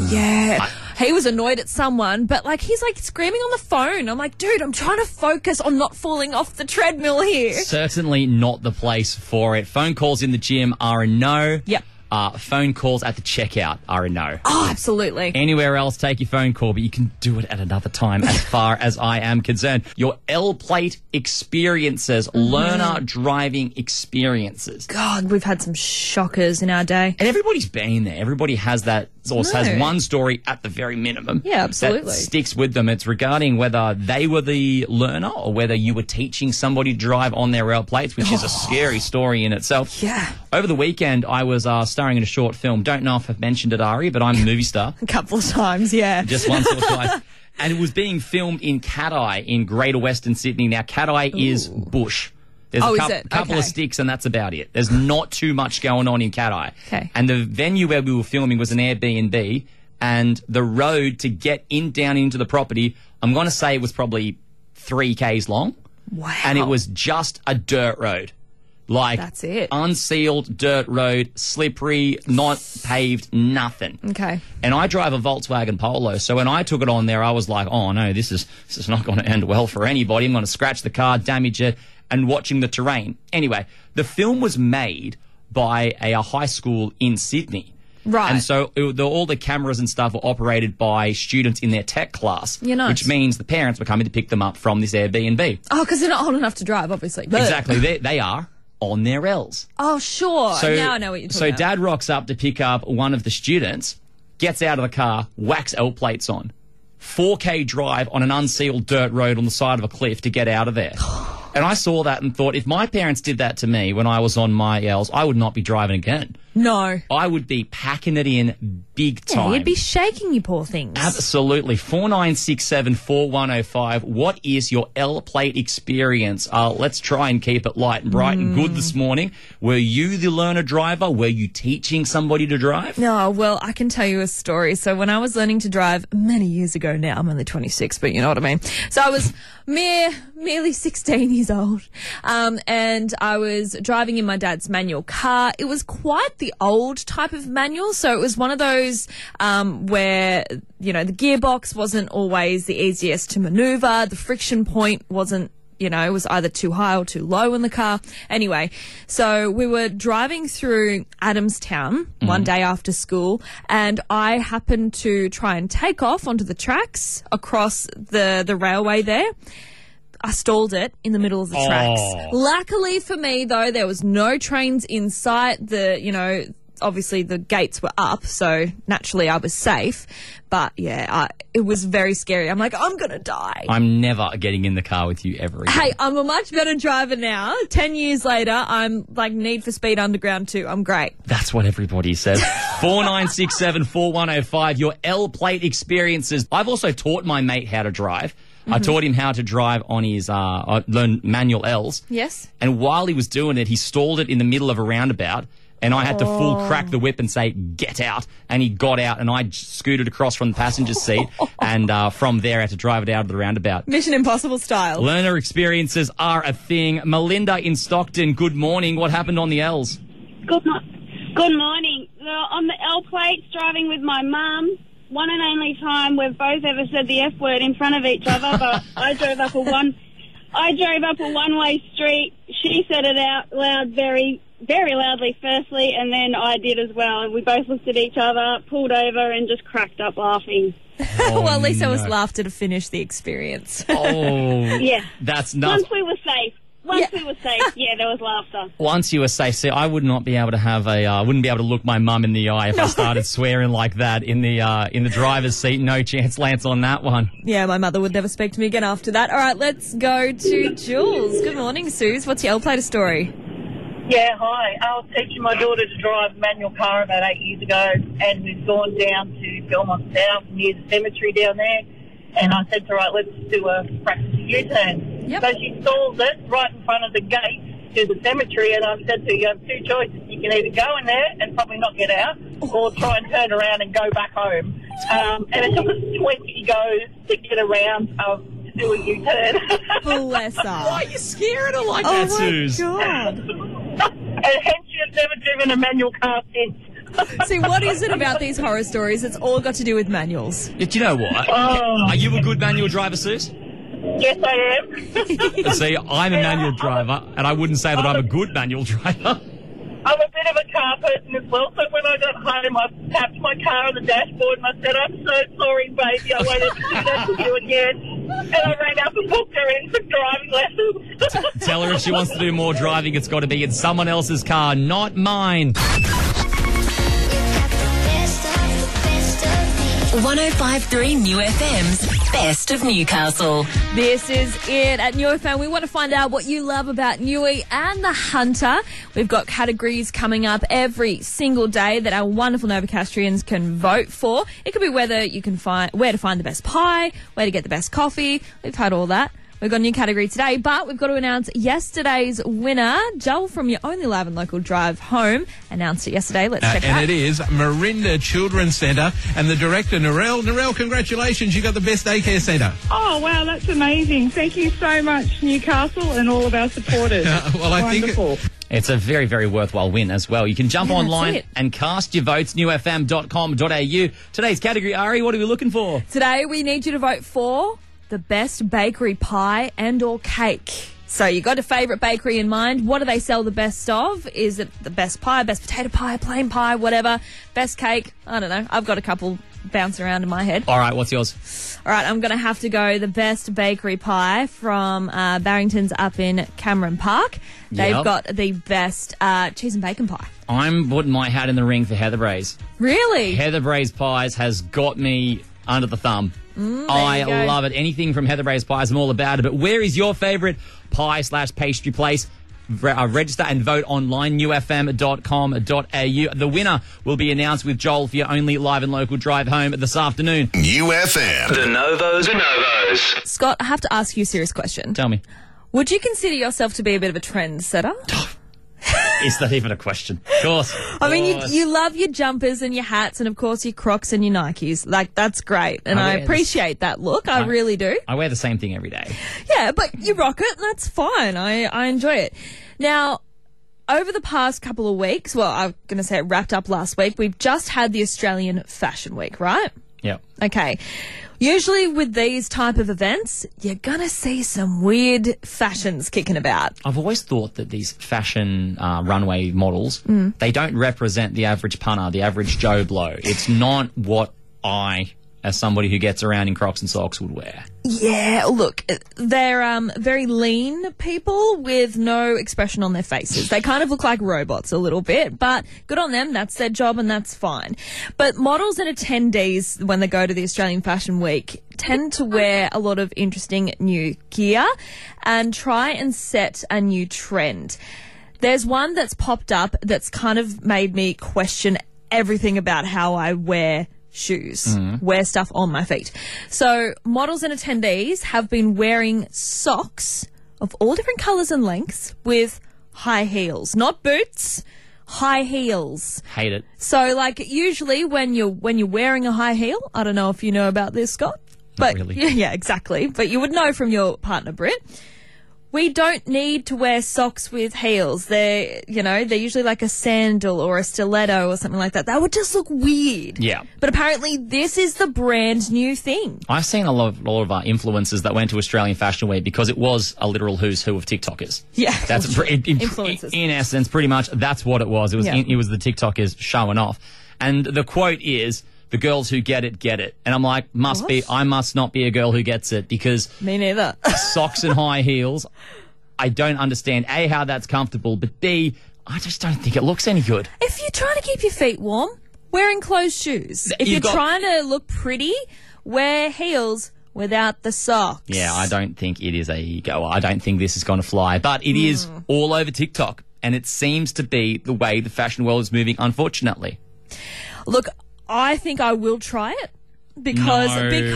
Yeah. He was annoyed at someone, but like he's like screaming on the phone. I'm like, dude, I'm trying to focus on not falling off the treadmill here. Certainly not the place for it. Phone calls in the gym are a no. Yep. Phone calls at the checkout are a no. Oh, absolutely. Anywhere else, take your phone call, but you can do it at another time as far as I am concerned. Your L-plate experiences, learner driving experiences. God, we've had some shockers in our day. And everybody's been there. Everybody has that, or has one story at the very minimum. Yeah, absolutely. That sticks with them. It's regarding whether they were the learner or whether you were teaching somebody to drive on their L-plates, which is a scary story in itself. Yeah. Over the weekend, I was starring in a short film. Don't know if I've mentioned it, Ari, but I'm a movie star. A couple of times, yeah. Just once or twice. And it was being filmed in Cat Eye in Greater Western Sydney. Now, Cat Eye is bush. There's a couple Okay. of sticks and that's about it. There's not too much going on in Cat Eye. Okay. And the venue where we were filming was an Airbnb, and the road to get down into the property, I'm going to say it was probably 3 Ks long. Wow. And it was just a dirt road. Like, That's it. unsealed dirt road, slippery, not paved, nothing. Okay. And I drive a Volkswagen Polo, so when I took it on there, I was like, oh no, this is not going to end well for anybody. I'm going to scratch the car, damage it, and watching the terrain. Anyway, the film was made by a high school in Sydney. Right. And so all the cameras and stuff were operated by students in their tech class. Yeah, nice. Which means the parents were coming to pick them up from this Airbnb. Oh, because they're not old enough to drive, obviously. Exactly. They are on their L's. Oh, sure. Now I know what you're talking about. So Dad rocks up to pick up one of the students, gets out of the car, whacks L plates on. 4K drive on an unsealed dirt road on the side of a cliff to get out of there. And I saw that and thought, if my parents did that to me when I was on my L's, I would not be driving again. No. I would be packing it in big time. Yeah, you'd be shaking, you poor things. Absolutely. 4967 4105. What is your L plate experience? Let's try and keep it light and bright and good this morning. Were you the learner driver? Were you teaching somebody to drive? No, well, I can tell you a story. So when I was learning to drive many years ago now, I'm only 26, but you know what I mean. So I was merely 16 years old. And I was driving in my dad's manual car. It was quite the old type of manual. So it was one of those where, you know, the gearbox wasn't always the easiest to maneuver. The friction point wasn't, you know, it was either too high or too low in the car. Anyway, so we were driving through Adamstown one day after school, and I happened to try and take off onto the tracks across the railway there. I stalled it in the middle of the tracks. Luckily for me, though, there was no trains in sight. Obviously the gates were up, so naturally I was safe. But yeah, it was very scary. I'm like, I'm going to die. I'm never getting in the car with you ever again. Hey, I'm a much better driver now. 10 years later, I'm like Need for Speed Underground 2. I'm great. That's what everybody says. 4967 4105. Your L plate experiences. I've also taught my mate how to drive. I taught him how to drive on his learn manual L's. Yes. And while he was doing it, he stalled it in the middle of a roundabout. And I had to full crack the whip and say, get out. And he got out, and I scooted across from the passenger seat. And from there, I had to drive it out of the roundabout. Mission Impossible style. Learner experiences are a thing. Melinda in Stockton, good morning. What happened on the L's? Good morning. On the L plates, driving with my mum. One and only time we've both ever said the F word in front of each other, but I drove up a one-way street. She said it out loud, very, very loudly firstly, and then I did as well. And we both looked at each other, pulled over, and just cracked up laughing. Well, at least I was laughter to finish the experience. Oh, yeah. That's nuts. Once we were safe. Once we were safe, there was laughter. Once you were safe, see, I would not be able to have wouldn't be able to look my mum in the eye if I started swearing like that in the driver's seat. No chance, Lance, on that one. Yeah, my mother would never speak to me again after that. All right, let's go to Jules. Good morning, Suze. What's your L-Plater story? Yeah, hi. I was teaching my daughter to drive a manual car about 8 years ago, and we've gone down to Belmont South near the cemetery down there. And I said to her, right, let's do a practice U-turn. Yep. So she stalls it right in front of the gate to the cemetery, and I've said to her, you have two choices. You can either go in there and probably not get out, or try and turn around and go back home. And it took us 20 goes to get around to do a U-turn. Bless her. Why are you scaring her like that, Suze? Oh, my God. And hence she has never driven a manual car since. See, what is it about these horror stories? It's all got to do with manuals. Do you know what? Are you a good manual driver, Suze? Yes, I am. See, I'm a manual driver, and I wouldn't say that I'm a good manual driver. I'm a bit of a car person as well, so when I got home, I tapped my car on the dashboard and I said, I'm so sorry, baby, I won't ever do that to you again. And I rang up and booked her in for driving lessons. Tell her if she wants to do more driving, it's got to be in someone else's car, not mine. 105.3 New FM's Best of Newcastle. This is it at New FM. We want to find out what you love about Newey and the Hunter. We've got categories coming up every single day that our wonderful Novocastrians can vote for. It could be whether you can find where to find the best pie, where to get the best coffee. We've had all that. We've got a new category today, but we've got to announce yesterday's winner. Joel from your only live and local drive home announced it yesterday. Let's check it out. And it is Marinda Children's Centre and the director, Narelle. Narelle, congratulations. You got the best daycare centre. Oh, wow, that's amazing. Thank you so much, Newcastle, and all of our supporters. Well, I Wonderful. think It's a very, very worthwhile win as well. You can jump Yeah, that's online it. and cast your votes, newfm.com.au. Today's category, Ari, what are we looking for? Today we need you to vote for the best bakery pie and or cake. So you got a favourite bakery in mind. What do they sell the best of? Is it the best pie, best potato pie, plain pie, whatever? Best cake? I don't know. I've got a couple bouncing around in my head. All right, what's yours? All right, I'm going to have to go the best bakery pie from Barrington's up in Cameron Park. They've Yep. got the best cheese and bacon pie. I'm putting my hat in the ring for Heather Braze. Really? Heather Braze Pies has got me under the thumb. I you go. love it. Anything from Heather Braze Pies, I'm all about it. But where is your favourite pie/pastry place? Register and vote online, newfm.com.au. The winner will be announced with Joel for your only live and local drive home this afternoon. New FM. De Novos. Scott, I have to ask you a serious question. Tell me. Would you consider yourself to be a bit of a trendsetter? Is that even a question? Of course. I mean, Of course. you love your jumpers and your hats and, of course, your Crocs and your Nikes. Like, that's great. And I I wear appreciate that look. I really do. I wear the same thing every day. Yeah, but you rock it, and that's fine. I enjoy it. Now, over the past couple of weeks, well, I'm going to say it wrapped up last week, we've just had the Australian Fashion Week, right? Yeah. Okay. Usually with these type of events, you're going to see some weird fashions kicking about. I've always thought that these fashion runway models, they don't represent the average punter, the average Joe Blow. It's not what I, as somebody who gets around in Crocs and socks, would wear. Yeah, look, they're very lean people with no expression on their faces. They kind of look like robots a little bit, but good on them. That's their job and that's fine. But models and attendees, when they go to the Australian Fashion Week, tend to wear a lot of interesting new gear and try and set a new trend. There's one that's popped up that's kind of made me question everything about how I wear shoes, wear stuff on my feet. So models and attendees have been wearing socks of all different colours and lengths with high heels, not boots, high heels. Hate it. So like usually when you're wearing a high heel, I don't know if you know about this, Scott, but really. yeah, exactly. But you would know from your partner, Britt. We don't need to wear socks with heels. They're usually like a sandal or a stiletto or something like that. That would just look weird. Yeah. But apparently this is the brand new thing. I've seen a lot of our influencers that went to Australian Fashion Week because it was a literal who's who of TikTokers. Yeah. That's Influencers. in essence, pretty much that's what it was. It was Yeah. it was the TikTokers showing off, and the quote is, "The girls who get it, get it." And I'm like, I must not be a girl who gets it because Me neither. socks and high heels I don't understand, A, how that's comfortable, but B, I just don't think it looks any good. If you're trying to keep your feet warm, wear enclosed shoes. If you're trying to look pretty, wear heels without the socks. Yeah, I don't think it is a goer. I don't think this is going to fly, but it is all over TikTok, and it seems to be the way the fashion world is moving, unfortunately. Look, I think I will try it. Because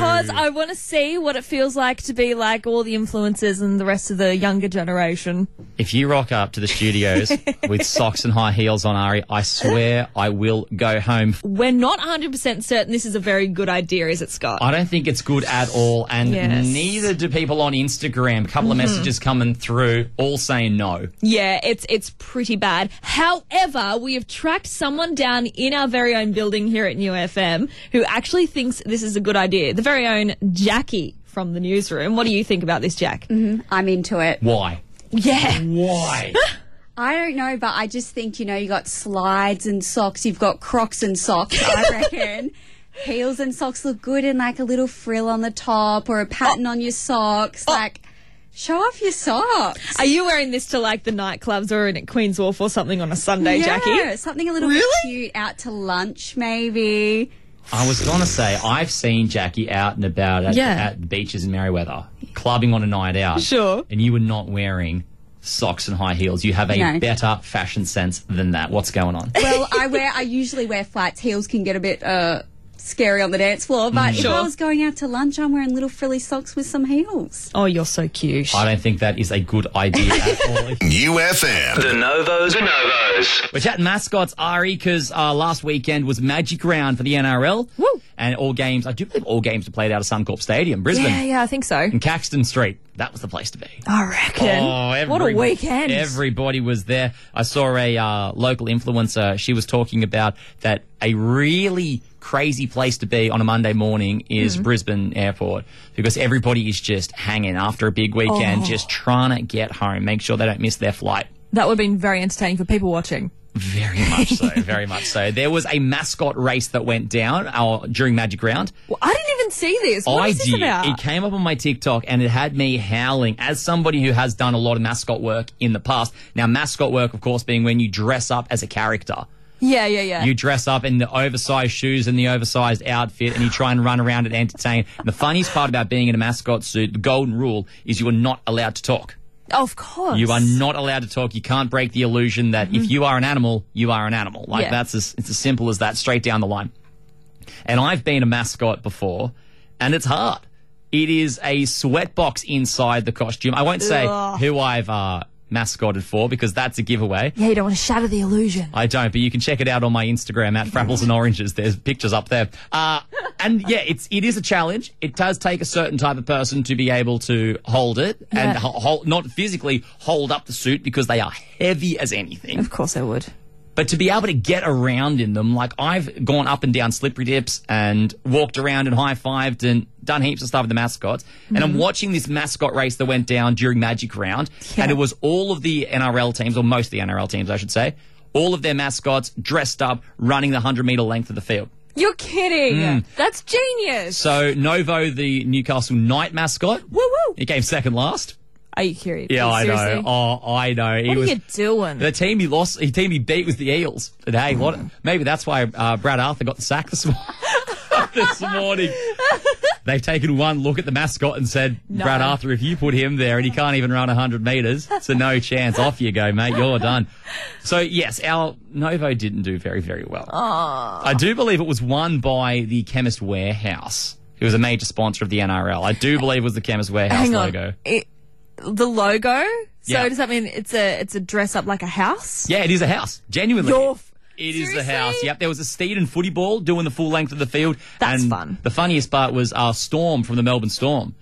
I want to see what it feels like to be like all the influencers and the rest of the younger generation. If you rock up to the studios with socks and high heels on, Ari, I swear I will go home. We're not 100% certain this is a very good idea, is it, Scott? I don't think it's good at all, and neither do people on Instagram. A couple of messages coming through, all saying no. Yeah, it's pretty bad. However, we have tracked someone down in our very own building here at New FM who actually thinks this is a good idea. The very own Jackie from the newsroom. What do you think about this, Jack? I'm into it. Why? Yeah. Why? I don't know, but I just think, you got slides and socks. You've got Crocs and socks, I reckon. Heels and socks look good, and like a little frill on the top or a pattern on your socks. Like, show off your socks. Are you wearing this to like the nightclubs or in at Queen's Wharf or something on a Sunday, Jackie? Yeah, something a little bit cute. Out to lunch, maybe. I was going to say, I've seen Jackie out and about at the beaches in Merriweather, clubbing on a night out. Sure. And you were not wearing socks and high heels. You have a better fashion sense than that. What's going on? Well, I usually wear flats. Heels can get a bit scary on the dance floor, but if I was going out to lunch, I'm wearing little frilly socks with some heels. Oh, you're so cute. I don't think that is a good idea at all. New FM. The Novos. We're chatting mascots, Ari, because last weekend was Magic Round for the NRL. Woo! And all games, I do believe all games were played out of Suncorp Stadium, Brisbane. Yeah, I think so. And Caxton Street. That was the place to be. I reckon. What a weekend. Everybody was there. I saw a local influencer. She was talking about that a really crazy place to be on a Monday morning is Brisbane Airport, because everybody is just hanging after a big weekend, just trying to get home, make sure they don't miss their flight. That would have been very entertaining for people watching. Very much so, very much so. There was a mascot race that went down during Magic Round. Well, I didn't even see this. What is this about? It came up on my TikTok and it had me howling as somebody who has done a lot of mascot work in the past. Now, mascot work, of course, being when you dress up as a character. Yeah. You dress up in the oversized shoes and the oversized outfit and you try and run around and entertain. And the funniest part about being in a mascot suit, the golden rule, is you are not allowed to talk. Of course. You are not allowed to talk. You can't break the illusion that if you are an animal, you are an animal. It's as simple as that, straight down the line. And I've been a mascot before, and it's hard. It is a sweatbox inside the costume. I won't say who I've mascotted for, because that's a giveaway. Yeah, you don't want to shatter the illusion. I don't, but you can check it out on my Instagram at Frapples and Oranges. There's pictures up there. And yeah, it is a challenge. It does take a certain type of person to be able to hold it and not physically hold up the suit, because they are heavy as anything. Of course they would. But to be able to get around in them, like I've gone up and down slippery dips and walked around and high-fived and done heaps of stuff with the mascots. And I'm watching this mascot race that went down during Magic Round. Yeah. And it was all of the NRL teams, or most of the NRL teams, I should say, all of their mascots dressed up, running the 100-metre length of the field. You're kidding. That's genius. So Novo, the Newcastle Knight mascot, he came second last. Are you curious? Yeah, I Seriously? know. Oh, I know. What are you doing? The team he beat was the Eels. But hey, maybe that's why Brad Arthur got the sack this morning. They've taken one look at the mascot and said, Brad Arthur, if you put him there and he can't even run 100 metres, it's a no chance. Off you go, mate. You're done. So, yes, our Novo didn't do very, very well. I do believe it was won by the Chemist Warehouse, who was a major sponsor of the NRL. I do believe it was the Chemist Warehouse logo. The logo? So does that mean it's a dress up like a house? Yeah, it is a house. Genuinely. It is Seriously? the house. Yep, there was a Steed and footy ball doing the full length of the field. That's and fun. The funniest part was Storm from the Melbourne Storm.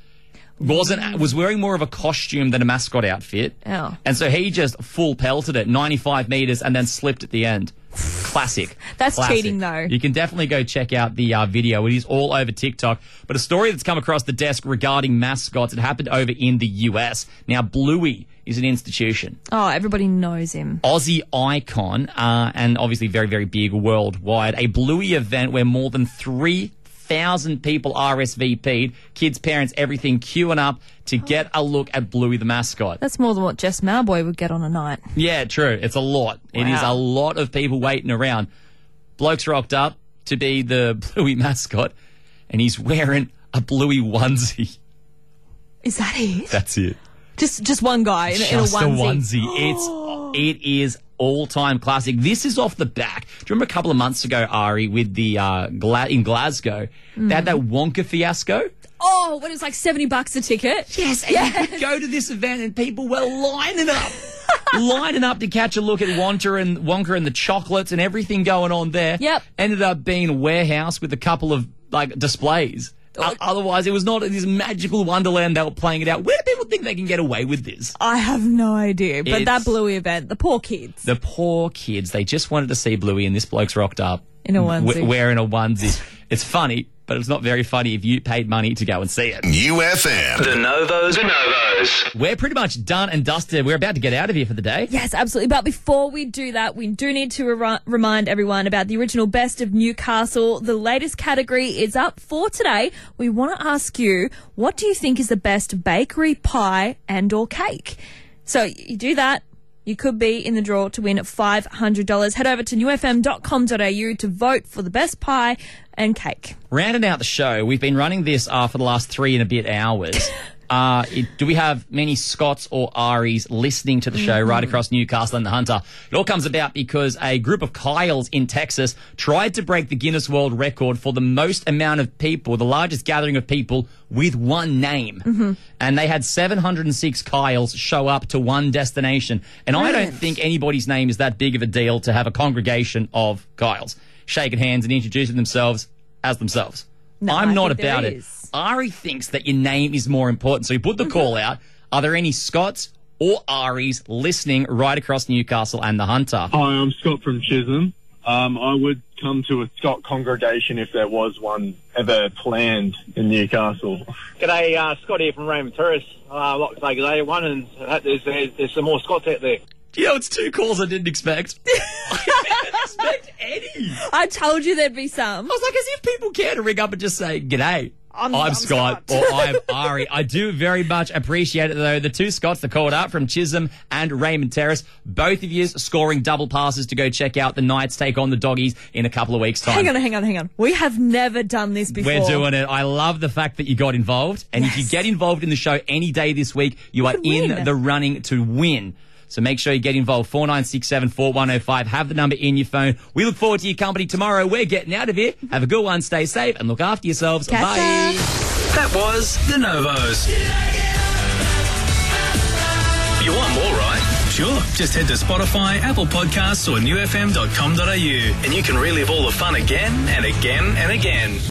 Was wearing more of a costume than a mascot outfit. Oh. And so he just full pelted it, 95 metres, and then slipped at the end. Classic. That's cheating, though. You can definitely go check out the video. It is all over TikTok. But a story that's come across the desk regarding mascots, it happened over in the US. Now, Bluey is an institution. Oh, everybody knows him. Aussie icon, and obviously very, very big worldwide. A Bluey event where more than 3,000 1,000 people RSVP'd, kids, parents, everything queuing up to get a look at Bluey the mascot. That's more than what Jess Mowboy would get on a night. Yeah, true. It's a lot. It is a lot of people waiting around. Bloke's rocked up to be the Bluey mascot, and he's wearing a Bluey onesie. Is that it? That's it. Just one guy in a onesie. It is all-time classic. This is off the back. Do you remember a couple of months ago, Ari, with the in Glasgow, they had that Wonka fiasco? Oh, when it was like $70 a ticket. Yes, and you could go to this event and people were lining up to catch a look at Wonka and the chocolates and everything going on there. Yep. Ended up being a warehouse with a couple of displays. Otherwise, it was not this magical wonderland they were playing it out. Where do people think they can get away with this? I have no idea. But that Bluey event, the poor kids. The poor kids. They just wanted to see Bluey, and this bloke's rocked up. In a onesie. Wearing a onesie. It's funny, but it's not very funny if you paid money to go and see it. UFM. The Novos. We're pretty much done and dusted. We're about to get out of here for the day. Yes, absolutely. But before we do that, we do need to remind everyone about the original Best of Newcastle. The latest category is up for today. We want to ask you, what do you think is the best bakery, pie and or cake? So you do that. You could be in the draw to win $500. Head over to newfm.com.au to vote for the best pie and cake. Rounding out the show, we've been running this for the last 3 and a bit hours. Do we have many Scots or Aries listening to the show right across Newcastle and the Hunter? It all comes about because a group of Kyles in Texas tried to break the Guinness World Record for the most amount of people, the largest gathering of people with one name. And they had 706 Kyles show up to one destination. And I don't think anybody's name is that big of a deal to have a congregation of Kyles shaking hands and introducing themselves as themselves. No, I'm not think about there it. is. Ari thinks that your name is more important. So he put the call out. Are there any Scots or Aries listening right across Newcastle and the Hunter? Hi, I'm Scott from Chisholm. I would come to a Scott congregation if there was one ever planned in Newcastle. G'day, Scott here from Raymond Terrace. I'd like to say g'day everyone, and there's some more Scots out there. You know, it's 2 calls I didn't expect. I didn't expect any. I told you there'd be some. I was like, as if people care to ring up and just say, g'day. I'm Scott, or I'm Ari. I do very much appreciate it, though. The 2 Scots that called out from Chisholm and Raymond Terrace, both of you scoring double passes to go check out the Knights take on the Doggies in a couple of weeks' time. Hang on. We have never done this before. We're doing it. I love the fact that you got involved. And if you get involved in the show any day this week, you are in the running to win. So make sure you get involved. 49674105. Have the number in your phone. We look forward to your company tomorrow. We're getting out of here. Have a good one. Stay safe and look after yourselves. Bye. That was the Novos. You want more, right? Sure. Just head to Spotify, Apple Podcasts or newfm.com.au and you can relive all the fun again and again and again.